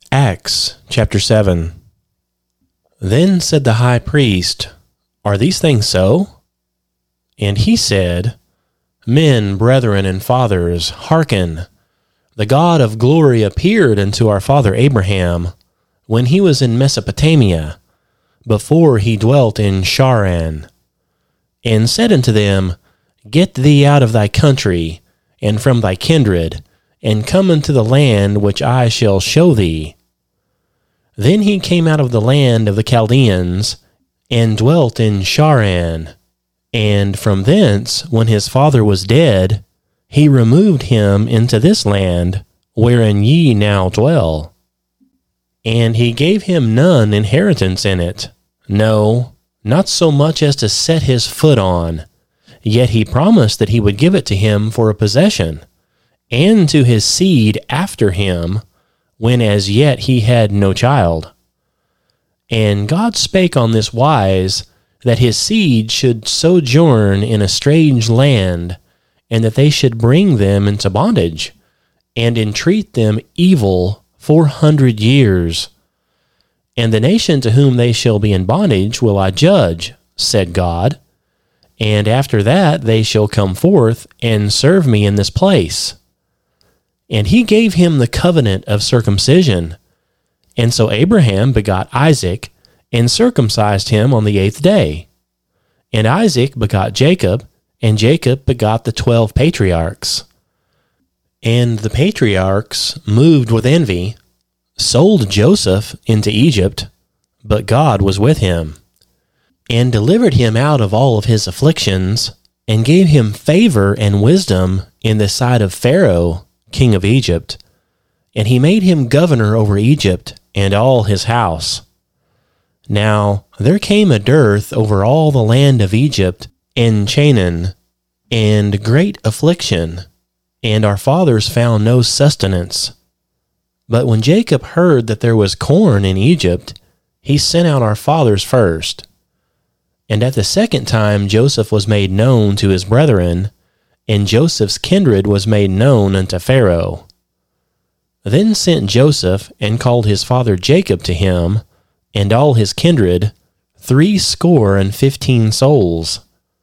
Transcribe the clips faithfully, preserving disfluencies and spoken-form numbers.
Acts chapter seven. Then said the high priest, Are these things so? And he said, Men, brethren, and fathers, hearken. The God of glory appeared unto our father Abraham, when he was in Mesopotamia, before he dwelt in Charan, and said unto them, Get thee out of thy country, and from thy kindred, and come into the land which I shall show thee. Then he came out of the land of the Chaldeans, and dwelt in Charan. And from thence, when his father was dead, he removed him into this land, wherein ye now dwell. And he gave him none inheritance in it, no, not so much as to set his foot on. Yet he promised that he would give it to him for a possession, and to his seed after him, when as yet he had no child. And God spake on this wise, that his seed should sojourn in a strange land, and that they should bring them into bondage, and entreat them evil four hundred years. And the nation to whom they shall be in bondage will I judge, said God, and after that they shall come forth and serve me in this place. And he gave him the covenant of circumcision. And so Abraham begot Isaac, and circumcised him on the eighth day. And Isaac begot Jacob, and Jacob begot the twelve patriarchs. And the patriarchs, moved with envy, sold Joseph into Egypt, but God was with him, and delivered him out of all of his afflictions, and gave him favor and wisdom in the sight of Pharaoh, king of Egypt, and he made him governor over Egypt and all his house. Now there came a dearth over all the land of Egypt and Canaan, and great affliction, and our fathers found no sustenance. But when Jacob heard that there was corn in Egypt, he sent out our fathers first. And at the second time Joseph was made known to his brethren, and Joseph's kindred was made known unto Pharaoh. Then sent Joseph, and called his father Jacob to him, and all his kindred, three score and fifteen souls.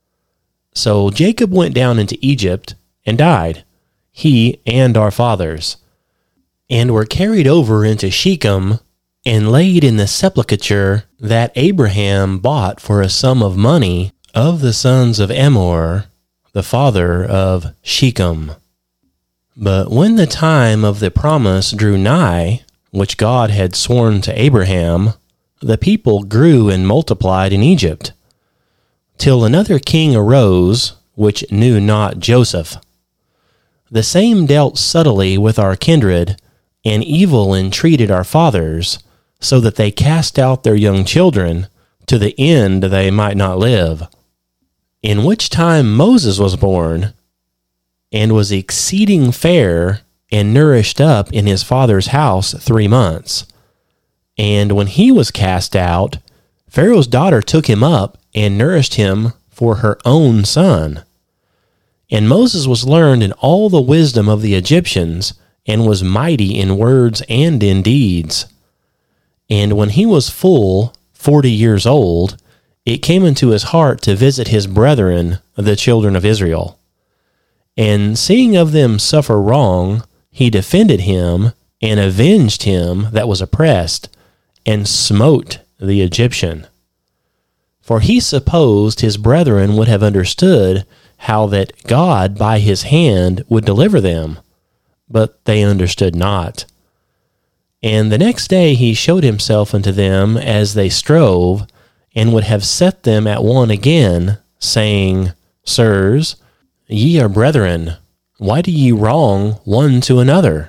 So Jacob went down into Egypt, and died, he and our fathers, and were carried over into Shechem, and laid in the sepulchre that Abraham bought for a sum of money of the sons of Emor, the father of Shechem. But when the time of the promise drew nigh, which God had sworn to Abraham, the people grew and multiplied in Egypt, till another king arose, which knew not Joseph. The same dealt subtly with our kindred, and evil entreated our fathers, so that they cast out their young children, to the end they might not live. In which time Moses was born, and was exceeding fair, and nourished up in his father's house three months. And when he was cast out, Pharaoh's daughter took him up, and nourished him for her own son. And Moses was learned in all the wisdom of the Egyptians, and was mighty in words and in deeds. And when he was full forty years old, it came into his heart to visit his brethren, the children of Israel. And seeing of them suffer wrong, he defended him, and avenged him that was oppressed, and smote the Egyptian. For he supposed his brethren would have understood how that God by his hand would deliver them, but they understood not. And the next day he showed himself unto them as they strove, and would have set them at one again, saying, Sirs, ye are brethren, why do ye wrong one to another?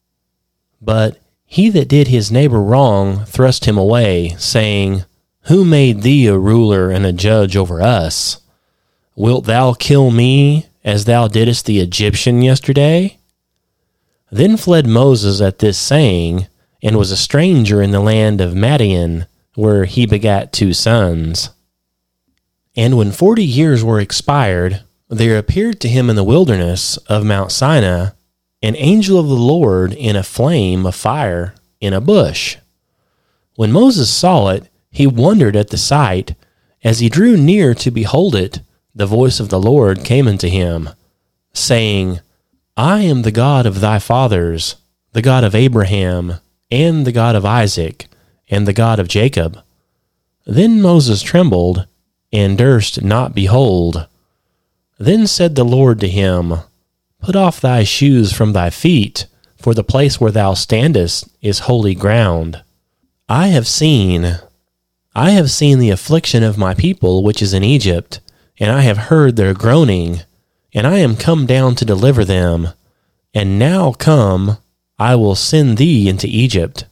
But he that did his neighbor wrong thrust him away, saying, Who made thee a ruler and a judge over us? Wilt thou kill me, as thou didst the Egyptian yesterday? Then fled Moses at this saying, and was a stranger in the land of Madian, where he begat two sons. And when forty years were expired, there appeared to him in the wilderness of Mount Sinai an angel of the Lord in a flame of fire, in a bush. When Moses saw it, he wondered at the sight. As he drew near to behold it, the voice of the Lord came unto him, saying, I am the God of thy fathers, the God of Abraham, and the God of Isaac, and the God of Jacob. Then Moses trembled, and durst not behold. Then said the Lord to him, Put off thy shoes from thy feet, for the place where thou standest is holy ground. I have seen, I have seen the affliction of my people which is in Egypt, and I have heard their groaning, and I am come down to deliver them. And now come, I will send thee into Egypt.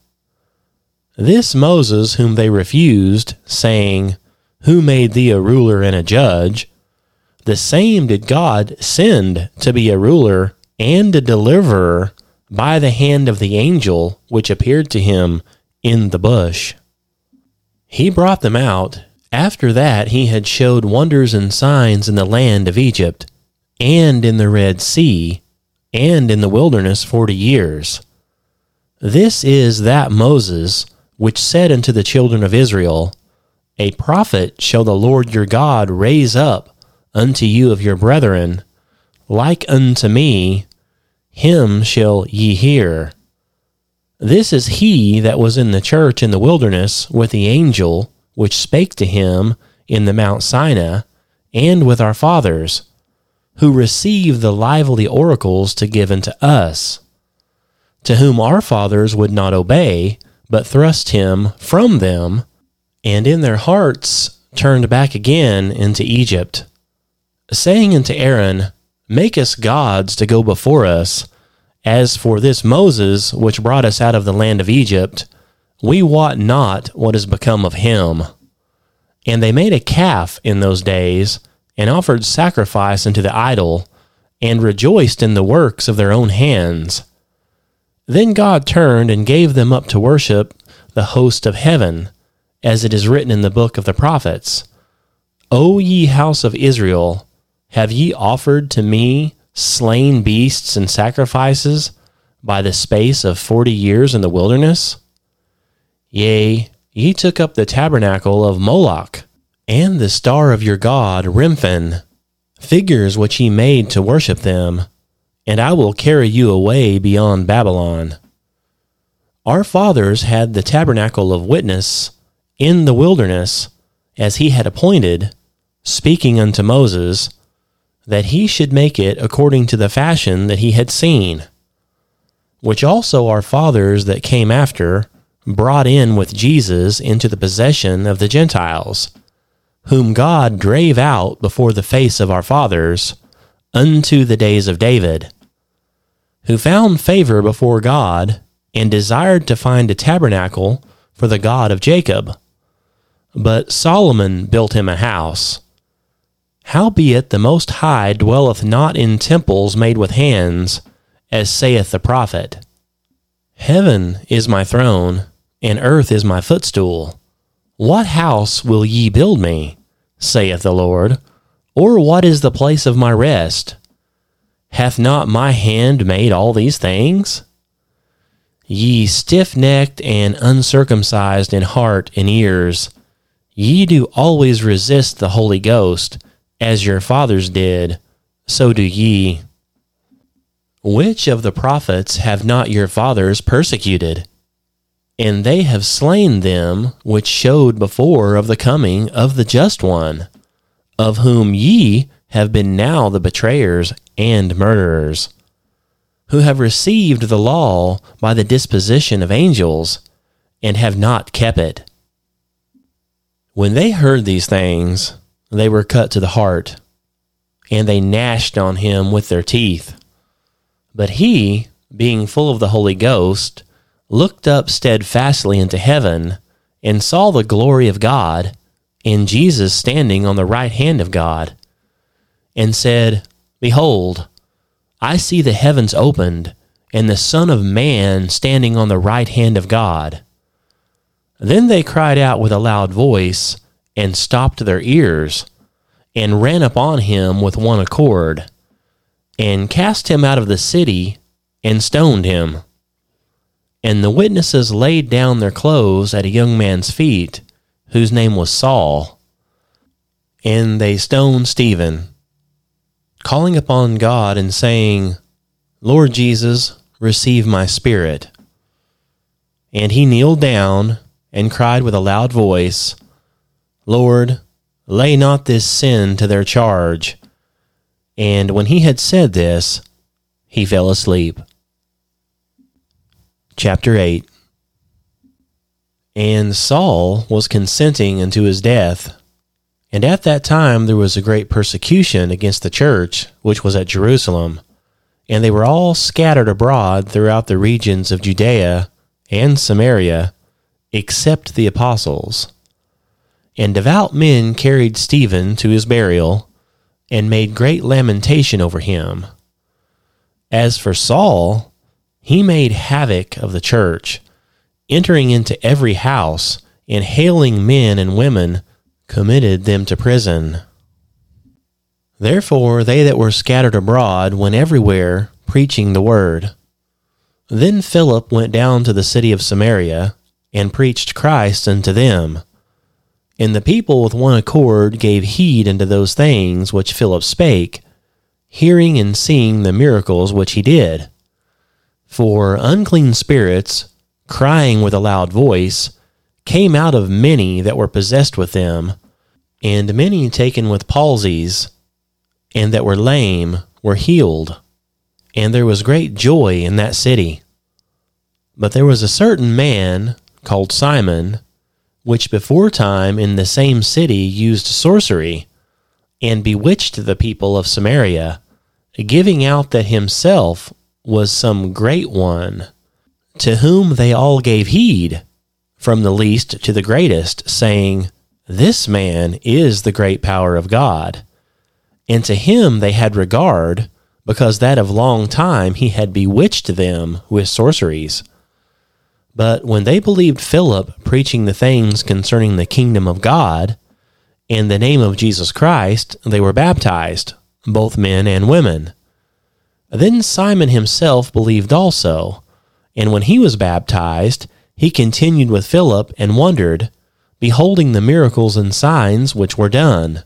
This Moses whom they refused, saying, Who made thee a ruler and a judge? The same did God send to be a ruler and a deliverer by the hand of the angel which appeared to him in the bush. He brought them out. After that he had showed wonders and signs in the land of Egypt, and in the Red Sea, and in the wilderness forty years. This is that Moses which said unto the children of Israel, A prophet shall the Lord your God raise up unto you of your brethren, like unto me, him shall ye hear. This is he that was in the church in the wilderness with the angel which spake to him in the Mount Sinai, and with our fathers, who received the lively oracles to give unto us, to whom our fathers would not obey, but thrust him from them, and in their hearts turned back again into Egypt, saying unto Aaron, Make us gods to go before us. As for this Moses, which brought us out of the land of Egypt, we wot not what is become of him. And they made a calf in those days, and offered sacrifice unto the idol, and rejoiced in the works of their own hands. Then God turned and gave them up to worship the host of heaven, as it is written in the book of the prophets, O ye house of Israel, have ye offered to me slain beasts and sacrifices by the space of forty years in the wilderness? Yea, ye took up the tabernacle of Moloch, and the star of your god Remphan, figures which ye made to worship them, and I will carry you away beyond Babylon. Our fathers had the tabernacle of witness in the wilderness, as he had appointed, speaking unto Moses, that he should make it according to the fashion that he had seen, which also our fathers that came after brought in with Jesus into the possession of the Gentiles, whom God drave out before the face of our fathers unto the days of David, who found favor before God and desired to find a tabernacle for the God of Jacob. But Solomon built him a house. Howbeit the Most High dwelleth not in temples made with hands, as saith the prophet. Heaven is my throne, and earth is my footstool. What house will ye build me, saith the Lord, or what is the place of my rest? Hath not my hand made all these things? Ye stiff-necked and uncircumcised in heart and ears, ye do always resist the Holy Ghost, as your fathers did, so do ye. Which of the prophets have not your fathers persecuted? And they have slain them which showed before of the coming of the Just One, of whom ye have been now the betrayers and murderers, who have received the law by the disposition of angels, and have not kept it. When they heard these things, they were cut to the heart, and they gnashed on him with their teeth. But he, being full of the Holy Ghost, looked up steadfastly into heaven, and saw the glory of God, and Jesus standing on the right hand of God, and said, Behold, I see the heavens opened, and the Son of Man standing on the right hand of God. Then they cried out with a loud voice, and stopped their ears, and ran upon him with one accord, and cast him out of the city, and stoned him. And the witnesses laid down their clothes at a young man's feet, whose name was Saul. And they stoned Stephen, calling upon God and saying, Lord Jesus, receive my spirit. And he kneeled down and cried with a loud voice, Lord, lay not this sin to their charge. And when he had said this, he fell asleep. Chapter eight. And Saul was consenting unto his death. And at that time there was a great persecution against the church, which was at Jerusalem. And they were all scattered abroad throughout the regions of Judea and Samaria, except the apostles. And devout men carried Stephen to his burial, and made great lamentation over him. As for Saul, he made havoc of the church, entering into every house, and hailing men and women, committed them to prison. Therefore they that were scattered abroad went everywhere, preaching the word. Then Philip went down to the city of Samaria, and preached Christ unto them. And the people with one accord gave heed unto those things which Philip spake, hearing and seeing the miracles which he did. For unclean spirits, crying with a loud voice, came out of many that were possessed with them, and many taken with palsies, and that were lame were healed. And there was great joy in that city. But there was a certain man, called Simon, which beforetime in the same city used sorcery, and bewitched the people of Samaria, giving out that himself was some great one, to whom they all gave heed, from the least to the greatest, saying, This man is the great power of God. And to him they had regard, because that of long time he had bewitched them with sorceries. But when they believed Philip preaching the things concerning the kingdom of God, and the name of Jesus Christ, they were baptized, both men and women. Then Simon himself believed also, and when he was baptized, he continued with Philip and wondered, beholding the miracles and signs which were done.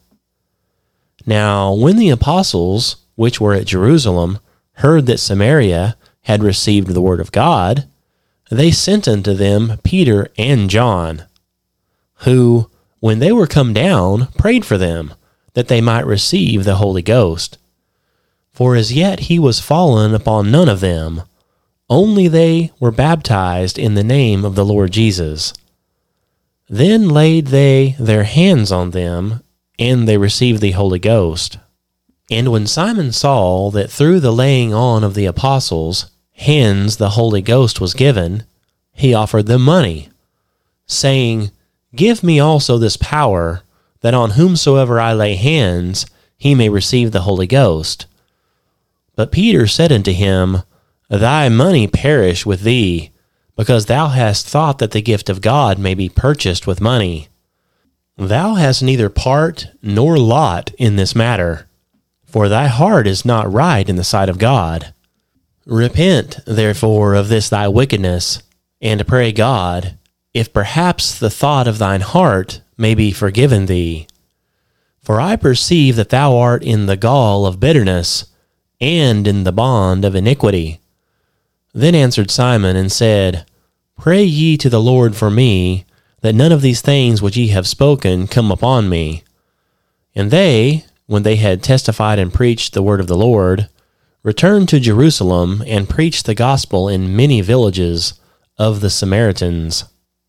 Now when the apostles, which were at Jerusalem, heard that Samaria had received the word of God, they sent unto them Peter and John, who, when they were come down, prayed for them, that they might receive the Holy Ghost. For as yet he was fallen upon none of them, only they were baptized in the name of the Lord Jesus. Then laid they their hands on them, and they received the Holy Ghost. And when Simon saw that through the laying on of the apostles' hands the Holy Ghost was given, he offered them money, saying, Give me also this power, that on whomsoever I lay hands, he may receive the Holy Ghost. But Peter said unto him, Thy money perish with thee, because thou hast thought that the gift of God may be purchased with money. Thou hast neither part nor lot in this matter, for thy heart is not right in the sight of God. Repent, therefore, of this thy wickedness, and pray God, if perhaps the thought of thine heart may be forgiven thee. For I perceive that thou art in the gall of bitterness, and in the bond of iniquity. Then answered Simon and said, Pray ye to the Lord for me, that none of these things which ye have spoken come upon me. And they, when they had testified and preached the word of the Lord, returned to Jerusalem and preached the gospel in many villages of the Samaritans.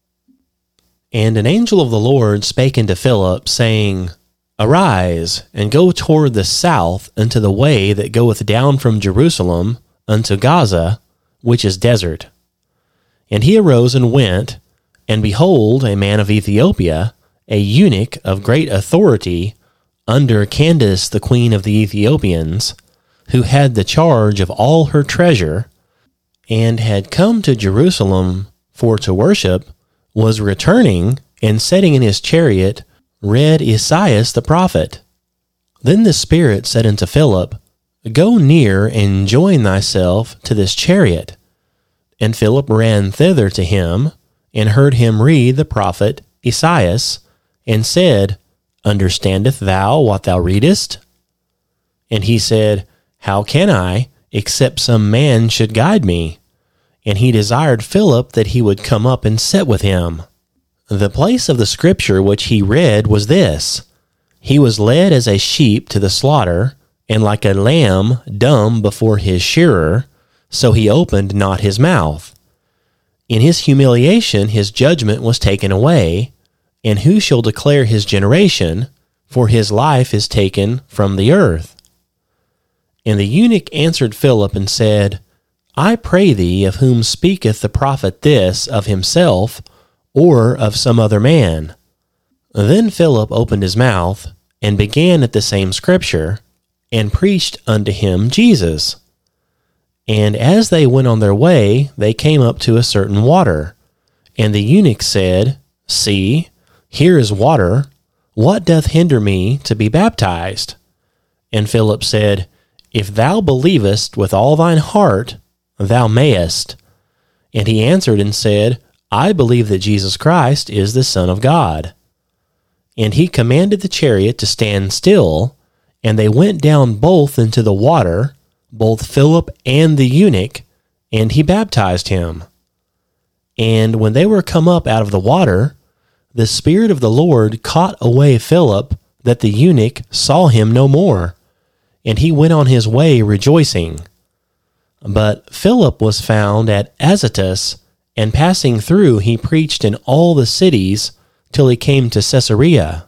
And an angel of the Lord spake unto Philip, saying, Arise, and go toward the south unto the way that goeth down from Jerusalem unto Gaza, which is desert. And he arose and went, and behold, a man of Ethiopia, a eunuch of great authority, under Candace the queen of the Ethiopians, who had the charge of all her treasure, and had come to Jerusalem for to worship, was returning, and sitting in his chariot, read Esaias the prophet. Then the Spirit said unto Philip, Go near and join thyself to this chariot. And Philip ran thither to him, and heard him read the prophet Esaias, and said, Understandest thou what thou readest? And he said, How can I, except some man should guide me? And he desired Philip that he would come up and sit with him. The place of the scripture which he read was this: He was led as a sheep to the slaughter, and like a lamb dumb before his shearer, so he opened not his mouth. In his humiliation his judgment was taken away, and who shall declare his generation? For his life is taken from the earth. And the eunuch answered Philip and said, I pray thee, of whom speaketh the prophet this, of himself, or of some other man? Then Philip opened his mouth, and began at the same scripture, and preached unto him Jesus. And as they went on their way, they came up to a certain water. And the eunuch said, See, here is water. What doth hinder me to be baptized? And Philip said, If thou believest with all thine heart, thou mayest. And he answered and said, I believe that Jesus Christ is the Son of God. And he commanded the chariot to stand still, and they went down both into the water, both Philip and the eunuch, and he baptized him. And when they were come up out of the water, the Spirit of the Lord caught away Philip, that the eunuch saw him no more, and he went on his way rejoicing. But Philip was found at Azotus, and passing through he preached in all the cities till he came to Caesarea.